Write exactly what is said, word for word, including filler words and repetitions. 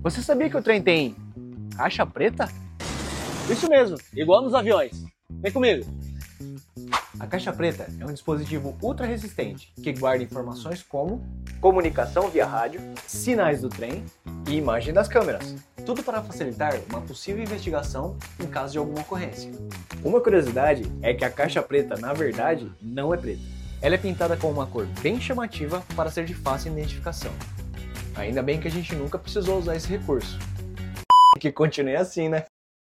Você sabia que o trem tem caixa preta? Isso mesmo, igual nos aviões. Vem comigo. A caixa preta é um dispositivo ultra resistente que guarda informações como comunicação via rádio, sinais do trem e imagem das câmeras. Tudo para facilitar uma possível investigação em caso de alguma ocorrência. Uma curiosidade é que a caixa preta, na verdade, não é preta. Ela é pintada com uma cor bem chamativa para ser de fácil identificação. Ainda bem que a gente nunca precisou usar esse recurso. Que continue assim, né?